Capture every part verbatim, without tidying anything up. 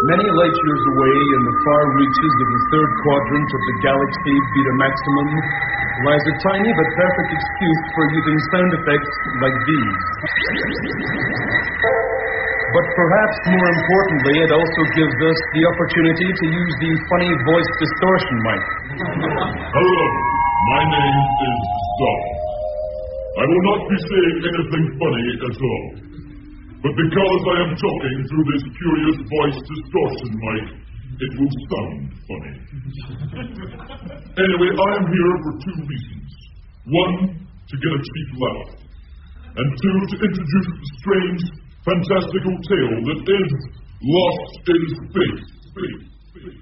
Many light years away in the far reaches of the third quadrant of the galaxy Beta Maximum lies a tiny but perfect excuse for using sound effects like these. But perhaps more importantly, it also gives us the opportunity to use the funny voice distortion mic. Hello, my name is Saul. I will not be saying anything funny at all. But because I am talking through this curious voice distortion mic, it will sound funny. Anyway, I am here for two reasons. One, to get a cheap laugh. And two, to introduce the strange, fantastical tale that is Lost in Space. Space. Space.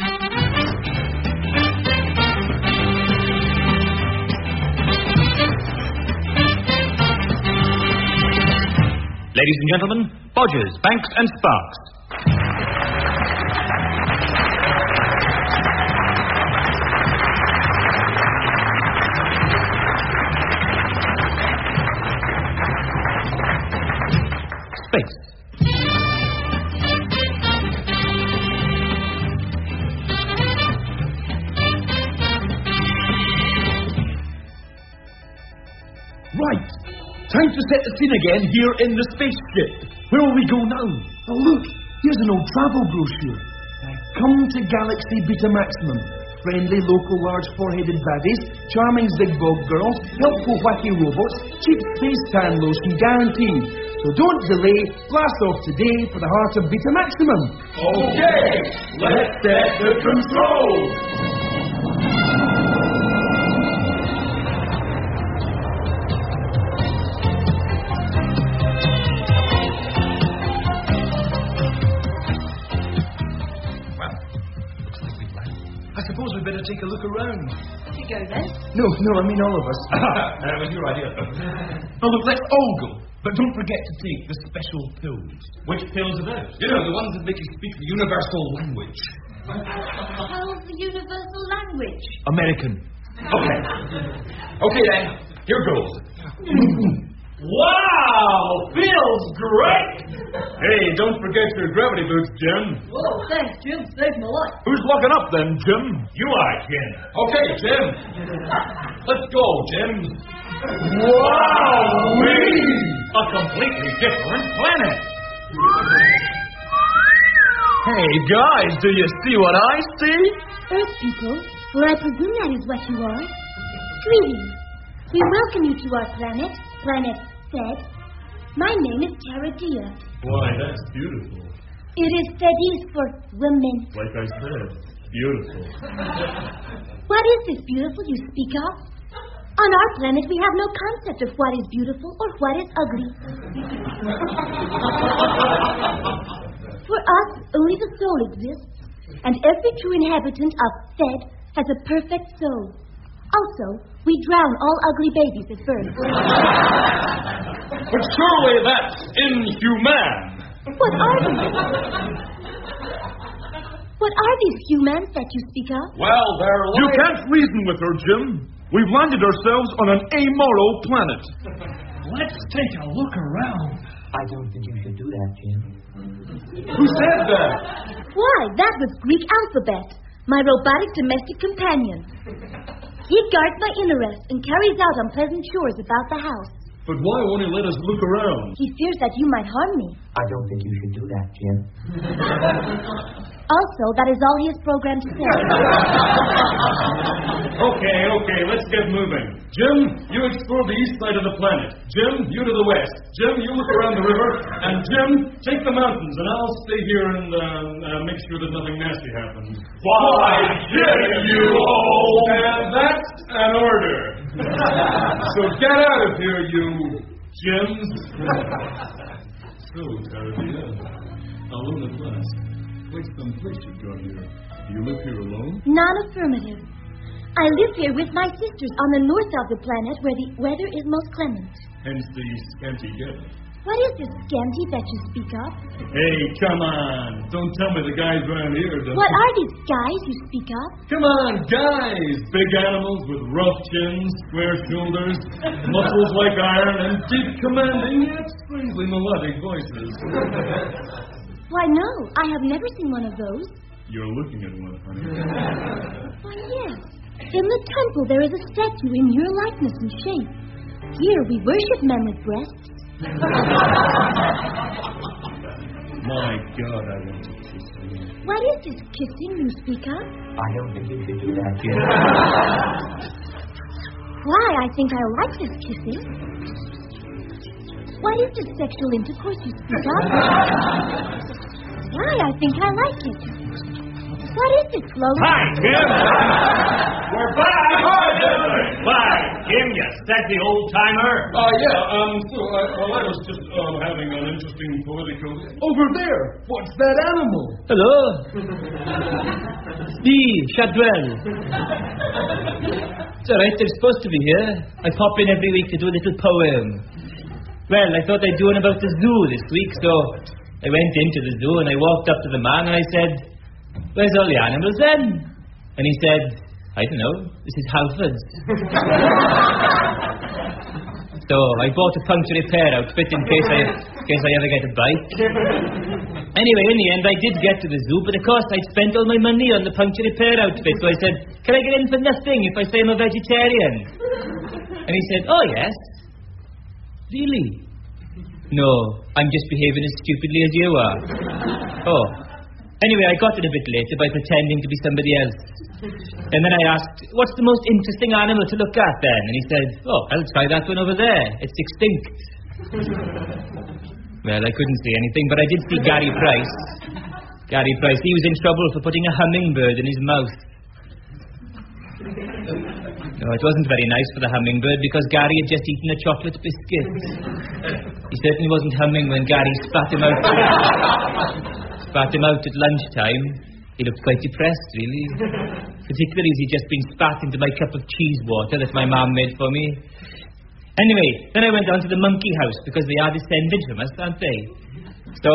Ladies and gentlemen, Bodgers, Banks and Sparks. Space. Right. Time to set the scene again here in the spaceship. Where will we go now? Oh, look. Here's an old travel brochure. Come to Galaxy Beta Maximum. Friendly local large four-headed baddies, charming zigzag girls, helpful wacky robots, cheap space tan lotion guaranteed. So don't delay. Blast off today for the heart of Beta Maximum. Okay, let's set the controls. I suppose we'd better take a look around. You go then. No, no, I mean all of us. That was your idea. Oh, look, let's all go. But don't forget to take the special pills. Which pills are those? You know, the ones that make you speak the universal language. How's the universal language? American. Okay. Okay then, here goes. Wow! Feels great! Hey, don't forget your gravity boots, Jim. Whoa, thanks, Jim. Saved my life. Who's locking up then, Jim? You are, Jim. Okay, Jim. Let's go, Jim. Wow! A completely different planet. Hey, guys, do you see what I see? Earth people, for I presume that is what you are. Greetings. We welcome you to our planet, Planet Fed. My name is Taradia. Why, that's beautiful. It is Fedis for women. Like I said, beautiful. What is this beautiful you speak of? On our planet, we have no concept of what is beautiful or what is ugly. For us, only the soul exists, and every true inhabitant of Fed has a perfect soul. Also, we drown all ugly babies at birth. But surely that's inhumane. What are these? What are these humans that you speak of? Well, they're You like... can't reason with her, Jim. We've landed ourselves on an amoral planet. Let's take a look around. I don't think you should do that, Jim. Who said that? Why, that was Greek alphabet, my robotic domestic companion. He guards my interest and carries out unpleasant chores about the house. But why won't he let us look around? He fears that you might harm me. I don't think you should do that, Jim. Also, that is all he is programmed to say. Okay, okay, let's get moving. Jim, you explore the east side of the planet. Jim, you to the west. Jim, you look around the river. And Jim, take the mountains, and I'll stay here and uh, uh, make sure that nothing nasty happens. Why, Jim, you old... And that's an order. So get out of here, you Jims. So, Taradia, alone at last. Quite some place you've got here. Do you live here alone? Non-affirmative. I live here with my sisters on the north of the planet where the weather is most clement. Hence the scanty gift. What is this scanty that you speak of? Hey, come on. Don't tell me the guys around here don't... What are these guys you speak of? Come on, guys. Big animals with rough chins, square shoulders, muscles like iron, and deep commanding yet strangely melodic voices. Why, no, I have never seen one of those. You're looking at one, honey. Why, yes. In the temple, there is a statue in your likeness and shape. Here, we worship men with breasts. My God, I want to kiss you. What is this kissing you speak of? I don't think you should do that, Jim. Why, I think I like this kissing. What is this sexual intercourse you speak of? Why, I think I like it. What is it, Flo? Hi, Jim! We're back! Why, Jim, you sexy old-timer. Uh, yeah, um, so, I, well, I was just, um, having an interesting political... Over there. What's that animal? Hello. Steve, Shadwell. It's all right, they're supposed to be here. I pop in every week to do a little poem. Well, I thought I'd do one about the zoo this week, so I went into the zoo and I walked up to the man and I said, "Where's all the animals then?" And he said, "I don't know, this is Halford's." So I bought a puncture repair outfit in case I in case I ever get a bite. Anyway, in the end I did get to the zoo, but of course I'd spent all my money on the puncture repair outfit, so I said, "Can I get in for nothing if I say I'm a vegetarian?" And he said, "Oh yes." "Really?" "No, I'm just behaving as stupidly as you are." "Oh." Anyway, I got it a bit later by pretending to be somebody else. And then I asked, "What's the most interesting animal to look at then?" And he said, "Oh, I'll try that one over there. It's extinct." Well, I couldn't see anything, but I did see Gary Price. Gary Price, he was in trouble for putting a hummingbird in his mouth. No, it wasn't very nice for the hummingbird because Gary had just eaten a chocolate biscuit. He certainly wasn't humming when Gary spat him out. Spat him out at lunchtime. He looked quite depressed, really. Particularly as he'd just been spat into my cup of cheese water that my mum made for me. Anyway, then I went down to the monkey house because they are descended from us, aren't they? So,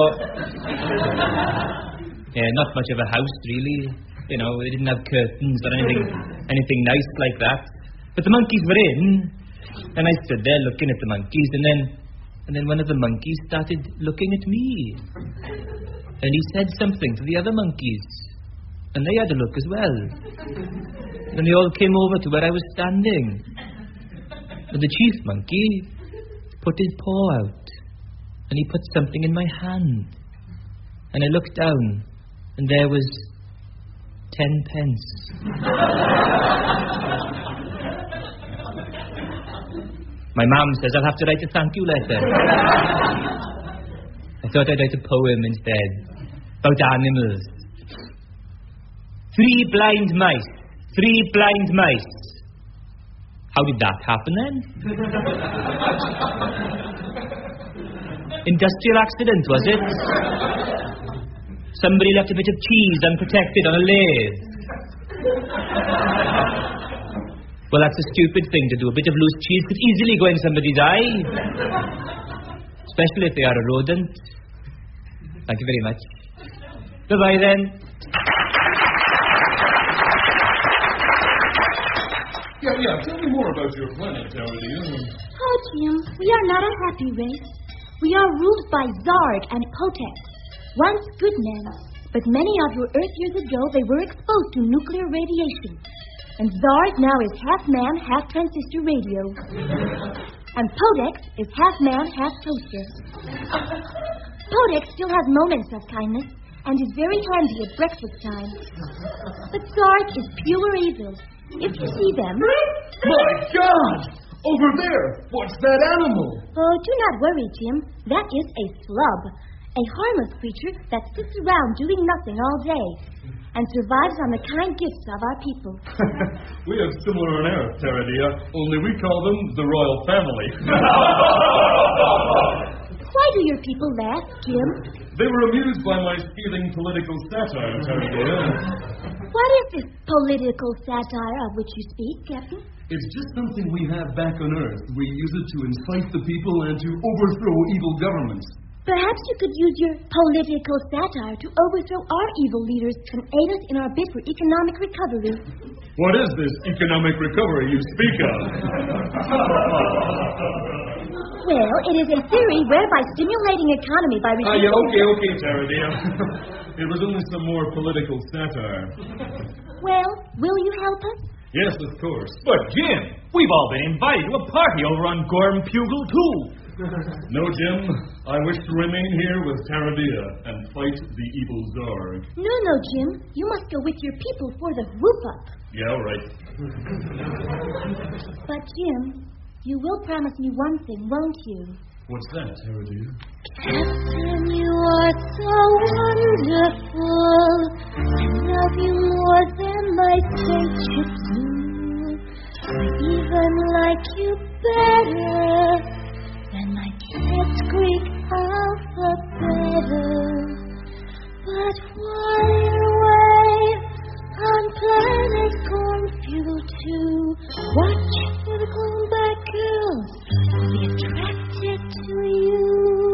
yeah, not much of a house, really. You know, they didn't have curtains or anything, anything nice like that. But the monkeys were in, and I stood there looking at the monkeys, and then, and then one of the monkeys started looking at me. And he said something to the other monkeys. And they had a look as well. And they all came over to where I was standing. And the chief monkey put his paw out. And he put something in my hand. And I looked down. And there was ten pence. My mum says I'll have to write a thank you letter. I thought I'd write a poem instead. About animals. Three blind mice. Three blind mice. How did that happen then? Industrial accident, was it? Somebody left a bit of cheese unprotected on a lathe. Well, that's a stupid thing to do. A bit of loose cheese could easily go in somebody's eye. Especially if they are a rodent. Thank you very much. Goodbye then. Yeah, yeah, tell me more about your planet, Taradina. Oh, Jim, we are not a happy race. We are ruled by Zarg and Potex, once good men, but many of your Earth years ago they were exposed to nuclear radiation. And Zarg now is half man, half transistor radio. And Potex is half man, half toaster. Potex still has moments of kindness and is very handy at breakfast time. But Zarg is pure evil. If you see them... My God! Over there! What's that animal? Oh, do not worry, Jim. That is a slub. A harmless creature that sits around doing nothing all day and survives on the kind gifts of our people. We have similar on Earth, Taradia, only we call them the royal family. Why do your people laugh, Jim? They were amused by my scathing political satire, Taradia. What is this political satire of which you speak, Captain? It's just something we have back on Earth. We use it to incite the people and to overthrow evil governments. Perhaps you could use your political satire to overthrow our evil leaders and aid us in our bid for economic recovery. What is this economic recovery you speak of? Well, Well, it is a theory whereby stimulating economy by Ah, reducing... yeah, okay, okay, Tara dear. It was only some more political satire. Well, will you help us? Yes, of course. But, Jim, we've all been invited to a party over on Gorm Pugle, too. No, Jim. I wish to remain here with Taradia and fight the evil Zarg. No, no, Jim. You must go with your people for the whoop-up. Yeah, right. But, Jim, you will promise me one thing, won't you? What's that, Taradia? Captain, you are so wonderful. I love you more than my spaceship do. I even like you better than my cat's Greek alphabet. But while you're away on planet Cornfield two, watch for the cloneback girls who'll be attracted to you.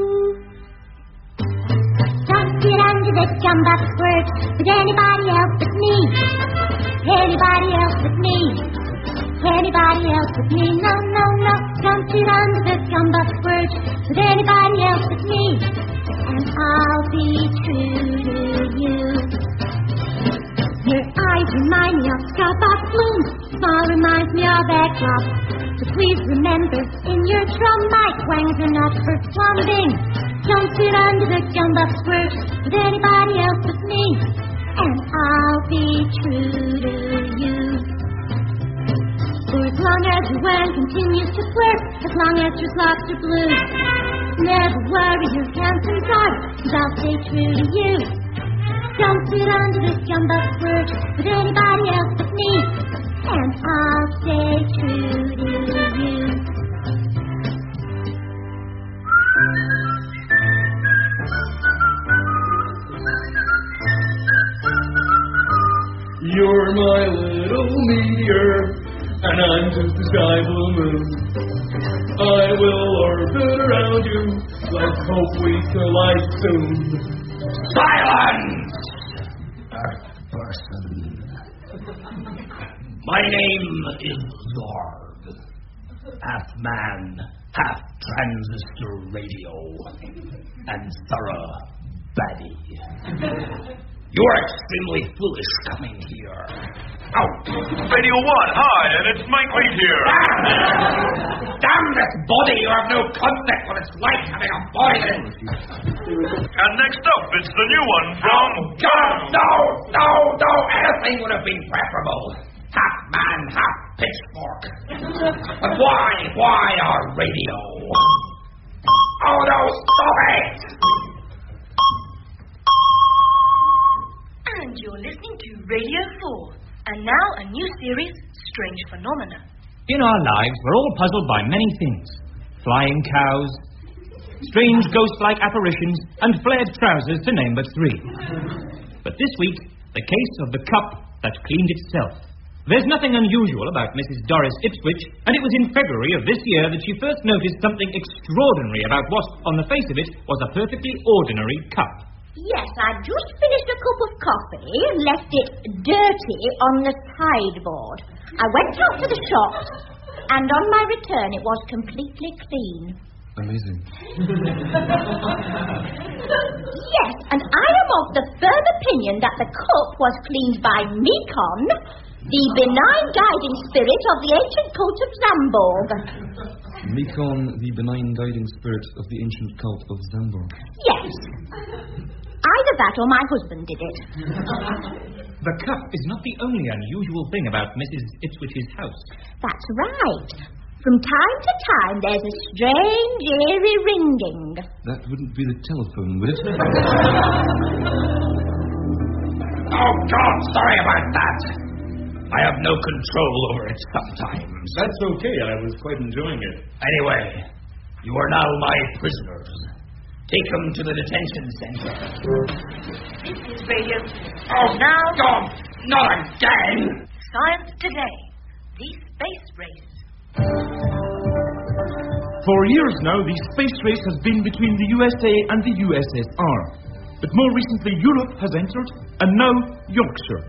Don't get under the gumbuck squirt with anybody else but me. Anybody else but me. Anybody else but me. No, no, no. Don't get under the gumbuck squirt with anybody else but me. And I'll be true to you. Your eyes remind me of scarbox blooms. Smile reminds me of eggplant. So please remember, in your drum, my twangs are not for plumbing. Don't sit under the gumbuck squirt with anybody else but me. And I'll be true to you. For as long as your wang continues to flirt, as long as your slots are blue, never worry your handsome dog, cause I'll stay true to you. Don't sit under this gumbuck squirt with anybody else but me, and I'll stay true to you. You're my little meteor, and I'm just a sky blue moon. I will orbit around you. Let's hope we collide soon. Silence! Earth person. My name is Zorg. Half man, half transistor radio, and thorough baddie. You're extremely foolish coming here. Out! Radio one, hi, and it's Mike Wheat here. Ah! Damn this body! You have no concept what it's like having a body. And next up, it's the new one from... God, no, no, no! Anything would have been preferable. Half man, half pitchfork. But why, why our radio? Oh no, stop it! And you're listening to Radio four. And now a new series, Strange Phenomena. In our lives, we're all puzzled by many things. Flying cows, strange ghost-like apparitions, and flared trousers, to name but three. But this week, the case of the cup that cleaned itself. There's nothing unusual about Missus Doris Ipswich, and it was in February of this year that she first noticed something extraordinary about what, on the face of it, was a perfectly ordinary cup. Yes, I just finished a cup of coffee and left it dirty on the sideboard. I went out to the shop, and on my return it was completely clean. Amazing. Yes, and I am of the firm opinion that the cup was cleaned by Mekon, the benign guiding spirit of the ancient cult of Zamborg. Mekon, the benign guiding spirit of the ancient cult of Zamborg. Yes. Either that or my husband did it. The cup is not the only unusual thing about Missus Ipswich's house. That's right. From time to time, there's a strange, eerie ringing. That wouldn't be the telephone, would it? Oh, God, sorry about that. I have no control over it sometimes. That's okay. I was quite enjoying it. Anyway, you are now my prisoners. Take them to the detention center. This is Radio Oh, now, God, not again! Science Today, the space race. For years now, the space race has been between the U S A and the U S S R. But more recently, Europe has entered, and now Yorkshire.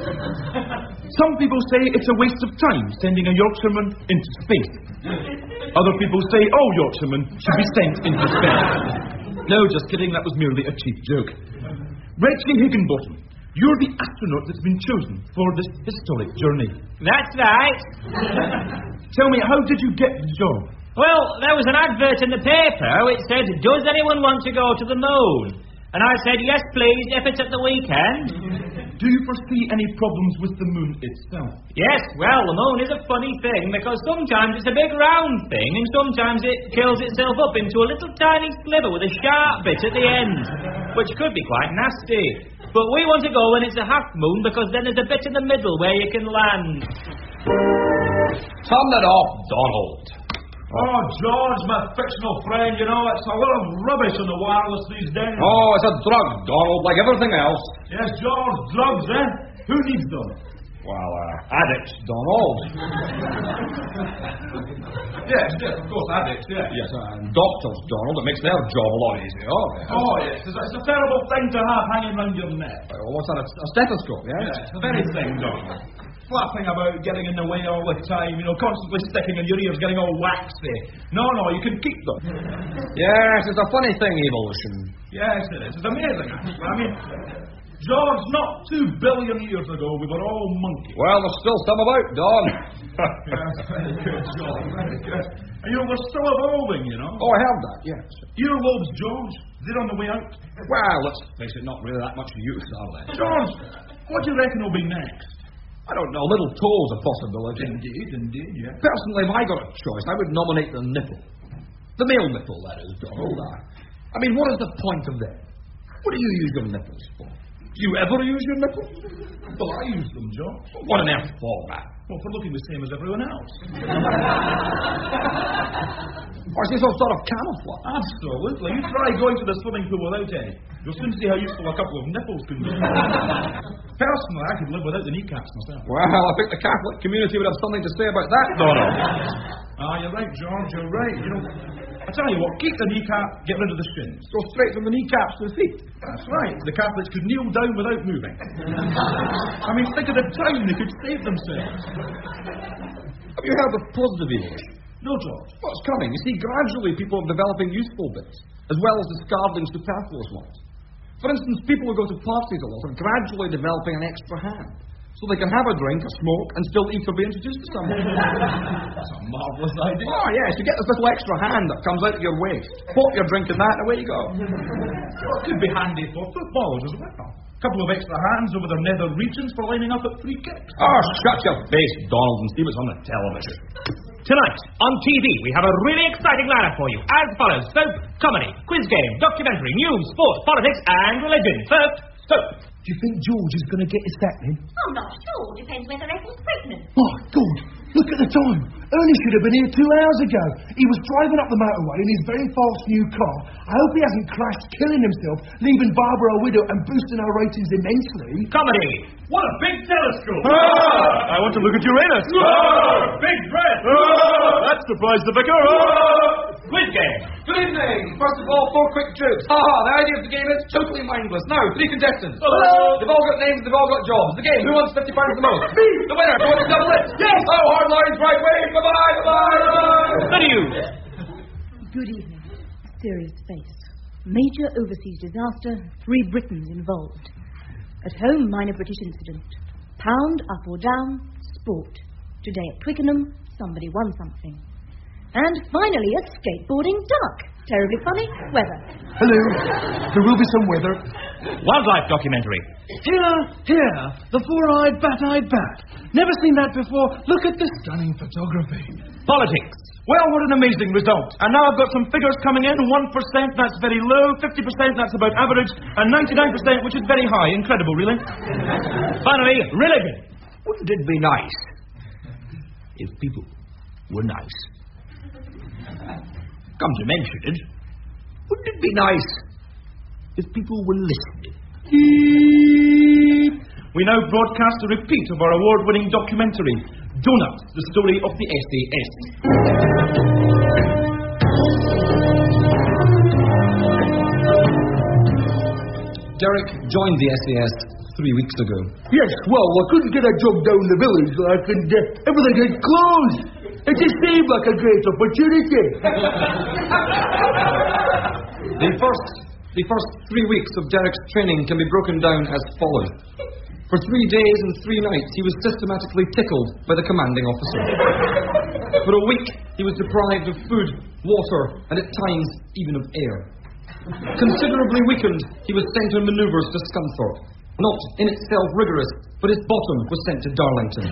Some people say it's a waste of time sending a Yorkshireman into space. Other people say all Yorkshiremen should be sent into Spain. No, just kidding, that was merely a cheap joke. Reggie Higginbottom, you're the astronaut that's been chosen for this historic journey. That's right. Tell me, how did you get the job? Well, there was an advert in the paper which said, does anyone want to go to the moon? And I said, yes, please, if it's at the weekend. Do you foresee any problems with the moon itself? Yes, well, the moon is a funny thing because sometimes it's a big round thing and sometimes it curls itself up into a little tiny sliver with a sharp bit at the end, which could be quite nasty. But we want to go when it's a half moon because then there's a bit in the middle where you can land. Turn it off, Donald. Oh, George, my fictional friend, you know, it's a lot of rubbish on the wireless these days. Oh, it's a drug, Donald, like everything else. Yes, George, drugs, eh? Who needs them? Well, uh, addicts, Donald. Yes, yes, of course, addicts, yes. Yes, uh, and doctors, Donald. It makes their job a lot easier. Oh, yes, it's a, it's a terrible thing to have hanging round your neck. Uh, what's that, a, a stethoscope, yeah? Yes, the very thing, Donald. Flapping about, getting in the way all the time, you know, constantly sticking in your ears, getting all waxy. No, no, you can keep them. Yes, it's a funny thing, evolution. Yes, it is. It's amazing, actually. I mean, George, not two billion years ago, we were all monkeys. Well, there's still some about, Don. Yes, very good, George, very good. And, you know, we're still evolving, you know. Oh, I have that, yes. Earlobes, George, they're on the way out. Well, let's face it, not really that much use, are they? George, what do you reckon will be next? I don't know. Little toe's a possibility. Indeed, indeed, yeah. Personally, if I got a choice, I would nominate the nipple. The male nipple, that is, Donald. I mean, what is the point of them? What do you use your nipples for? Do you ever use your nipples? Well, I use them, George. What on earth for, man? Well, for looking the same as everyone else. Or is this some sort of camouflage? Absolutely. You try going to the swimming pool without any. You'll soon see how useful a couple of nipples can be. Personally, I could live without the kneecaps myself. Well, I think the Catholic community would have something to say about that, Donald. Ah, you're right, George, you're right. You know, I tell you what, keep the kneecap, get rid of the shins. Go straight from the kneecaps to the feet. That's right. The Catholics could kneel down without moving. I mean, think of the time they could save themselves. Have you heard of positive evolution? No, George. What's coming? You see, gradually people are developing useful bits, as well as discarding superfluous ones. For instance, people who go to parties a lot are gradually developing an extra hand, so they can have a drink, a smoke, and still eat or be introduced to someone. That's a marvellous idea. Oh, yes, you get this little extra hand that comes out of your waist. Pop your drink in that, and away you go. Well, it could be handy for footballers as well. A couple of extra hands over their nether regions for lining up at free kicks. Oh, shut your face, Donald, and see what's on the television. Tonight, on T V, we have a really exciting lineup for you. As follows: soap, comedy, quiz game, documentary, news, sport, politics, and religion. First, soap. Do you think George is going to get his sack then? Oh, not sure. Depends whether Ethel's pregnant. Oh, God. Look at the time. Ernie should have been here two hours ago. He was driving up the motorway in his very fast new car. I hope he hasn't crashed, killing himself, leaving Barbara a widow and boosting our ratings immensely. Comedy. What a big telescope! Ah, I want to look at Uranus. Ah, big breath! Ah, that surprised the vicar. Ah. Quiz game. Good evening. First of all, four quick jokes. Ha ha, the idea of the game is totally mindless. Now, three contestants. Hello. They've all got names, they've all got jobs. The game, who wants fifty pounds the most? Me. The winner, who wants to double it? Yes. Oh, hard lines, right way. Bye-bye, bye-bye, bye-bye. The news. Good evening. Serious face. Major overseas disaster. Three Britons involved. At home, minor British incident. Pound, up or down, sport. Today at Twickenham, somebody won something. And finally, a skateboarding duck. Terribly funny. Weather. Hello. There will be some weather. Wildlife documentary. Here, here, the four-eyed, bat-eyed bat. Never seen that before. Look at this stunning photography. Politics. Well, what an amazing result. And now I've got some figures coming in. one percent, that's very low. fifty percent, that's about average. And ninety-nine percent, which is very high. Incredible, really. Finally, religion. Wouldn't it be nice if people were nice? Come to mention it, wouldn't it be nice if people were listening? We now broadcast a repeat of our award-winning documentary, Donuts, the story of the S A S. Derek joined the S A S three weeks ago. Yes, well, I couldn't get a job down the village, like, and uh, everything had closed. It just seemed like a great opportunity. The first, the first three weeks of Derek's training can be broken down as follows. For three days and three nights, he was systematically tickled by the commanding officer. For a week, he was deprived of food, water, and at times even of air. Considerably weakened, he was sent on manoeuvres to Scunthorpe. Not in itself rigorous, but his bottom was sent to Darlington.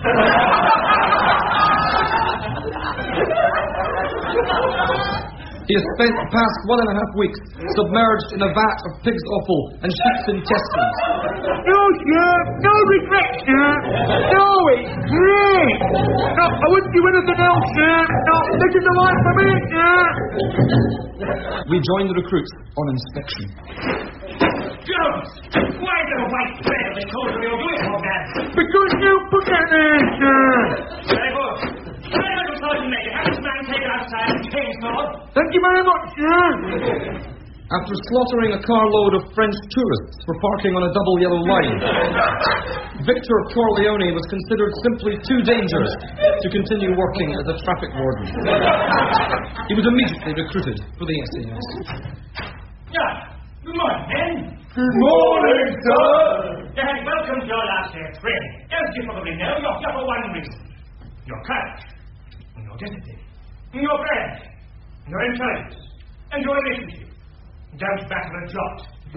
He has spent the past one and a half weeks submerged in a vat of pig's offal and sheep's intestines. No, sir. No regrets, sir. No, it's great. No, I wouldn't do anything else, sir. No, this is the life for me, sir. We joined the recruits on inspection. Jones! Why is there a white thread on the coat of your uniform, man? Because you put it there, sir. Very good. Very good, Sergeant Major. Have this man taken outside and changed, Lord. Thank you very much, sir. After slaughtering a carload of French tourists for parking on a double yellow line, Victor Corleone was considered simply too dangerous to continue working as a traffic warden. He was immediately recruited for the S A S. Yeah. Good morning, men. Good morning, sir. And welcome to your last day of training. As you probably know, you're here for one reason. Your courage, your discipline, your brain, your intelligence, and your initiative. Don't battle a jot.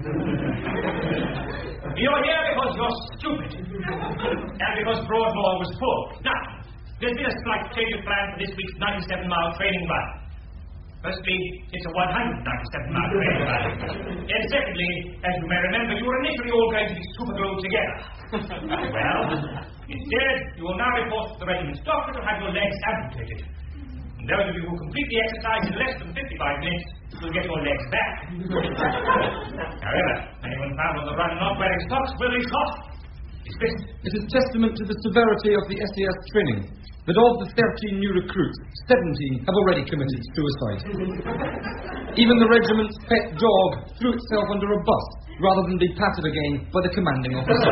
You're here because you're stupid. And because Broadmoor was full. Now, there's been a slight change of plan for this week's ninety-seven mile training run. Firstly, it's a one hundred ninety-seven mile training run. And secondly, as you may remember, you were initially all going to be super-glued together. Well, instead, you will now report to the regiment's doctor to have your legs amputated. And those of you who complete the exercise in less than fifty-five minutes will get your legs back. However, anyone found on the run not wearing socks will be shot. Dismissed. It is testament to the severity of the S A S training that of the thirteen new recruits, seventeen have already committed suicide. Even the regiment's pet dog threw itself under a bus rather than be patted again by the commanding officer.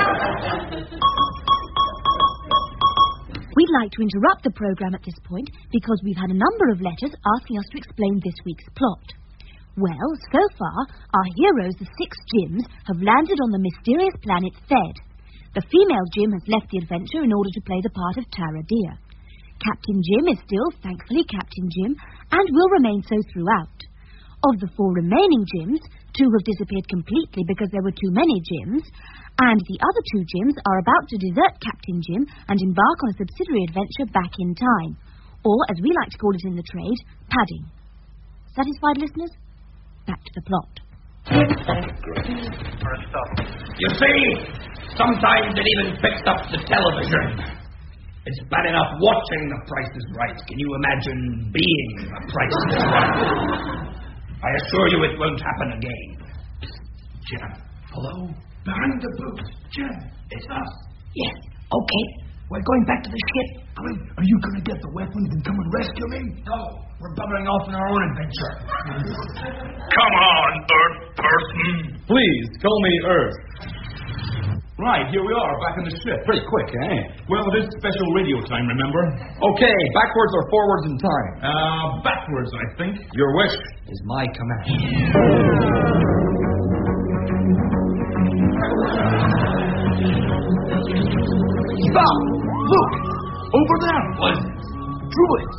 We'd like to interrupt the programme at this point because we've had a number of letters asking us to explain this week's plot. Well, so far, our heroes, the six Jims, have landed on the mysterious planet Thed. The female Jim has left the adventure in order to play the part of Tara Deer. Captain Jim is still, thankfully, Captain Jim, and will remain so throughout. Of the four remaining Jims, two have disappeared completely because there were too many Jims, and the other two Jims are about to desert Captain Jim and embark on a subsidiary adventure back in time, or, as we like to call it in the trade, padding. Satisfied, listeners? Back to the plot. You see, sometimes it even picks up the television. It's bad enough watching The Price is Right. Can you imagine being The Price is Right? I assure you it won't happen again. Jim, hello? Behind the booth. Jim, it's us. Yes, okay. We're going back to the ship. Great. Are you going to get the weapons and come and rescue me? No, we're bubbling off on our own adventure. Come on, Earth person. Please, call me Earth. Right, here we are, back in the ship. Pretty quick, eh? Well, it is special radio time, remember? Okay, backwards or forwards in time? Uh, backwards, I think. Your wish is my command. Stop! Look! Over there! What? Druids!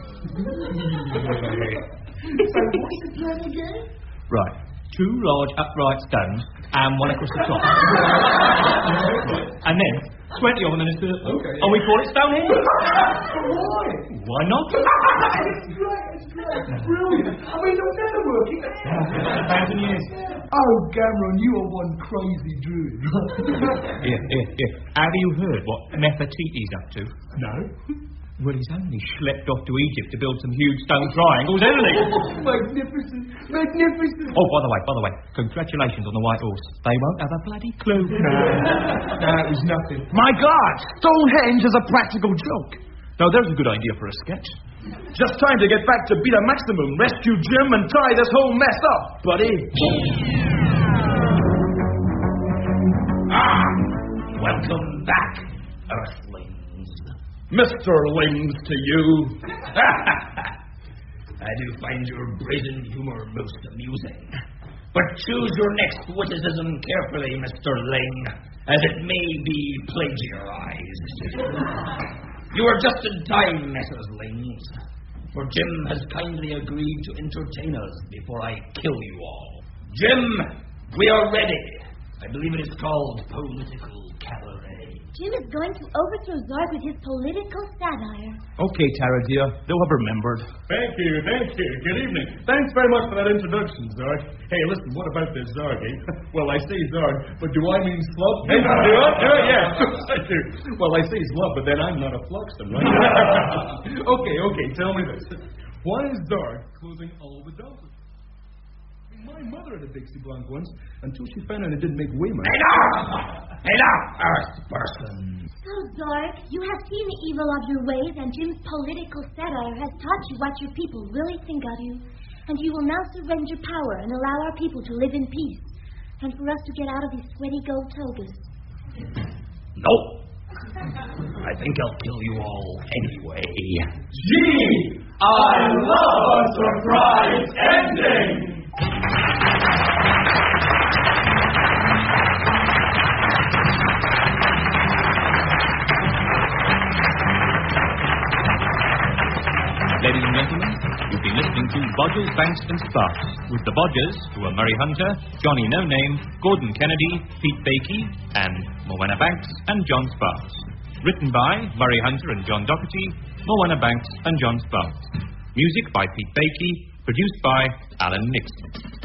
What's the plan again? Right. Two large upright stones and one across the top. And then twenty of them in a circle. Okay. And we call it Stonehenge. Why? Why not? It's great, it's great. Brilliant. I mean, it'll never work. A thousand years. Oh, Cameron, you are one crazy druid. Here, here, here. Have you heard what Nefertiti's up to? No. Well, he's only schlepped off to Egypt to build some huge stone triangles, hasn't he? Magnificent, magnificent. Oh, by the way, by the way, congratulations on the white horse. They won't have a bloody clue. No, it was nothing. My God! Stonehenge is a practical joke. Now, there's a good idea for a sketch. Just time to get back to Beta Maximum, rescue Jim, and tie this whole mess up, buddy. Ah, welcome back, Earthlings. Mister Lings to you. I do find your brazen humor most amusing. But choose your next witticism carefully, Mister Ling, as it may be plagiarized. You are just in time, Messrs Lings, for Jim has kindly agreed to entertain us before I kill you all. Jim, we are ready. I believe it is called political cabaret. Jim is going to overthrow Zarg with his political satire. Okay, Tara, dear. They'll have remembered. Thank you, thank you. Good evening. Thanks very much for that introduction, Zarg. Hey, listen, what about this Zarg, eh? Well, I say Zarg, but do I mean slub? Hey, do it? Do it? Yeah, I do. Well, I say slub, but then I'm not a Fluxton, right? okay, okay, tell me this. Why is Zarg closing all the doors? My mother had a Dixie Blanc once, until she found out it didn't make Weymouth. Enough! Enough, Earth person! So, Zarg, you have seen the evil of your ways, and Jim's political satire has taught you what your people really think of you. And you will now surrender power and allow our people to live in peace, and for us to get out of these sweaty gold togas. Nope. I think I'll kill you all anyway. Gee, I love a surprise ending! Ladies and gentlemen, you've been listening to Bodgers, Banks and Sparks, with the Bodgers, who are Murray Hunter, Johnny No Name, Gordon Kennedy, Pete Bakey, and Morwenna Banks and John Sparks. Written by Murray Hunter and John Doherty, Morwenna Banks and John Sparks. Music by Pete Bakey, produced by Alan Nixon.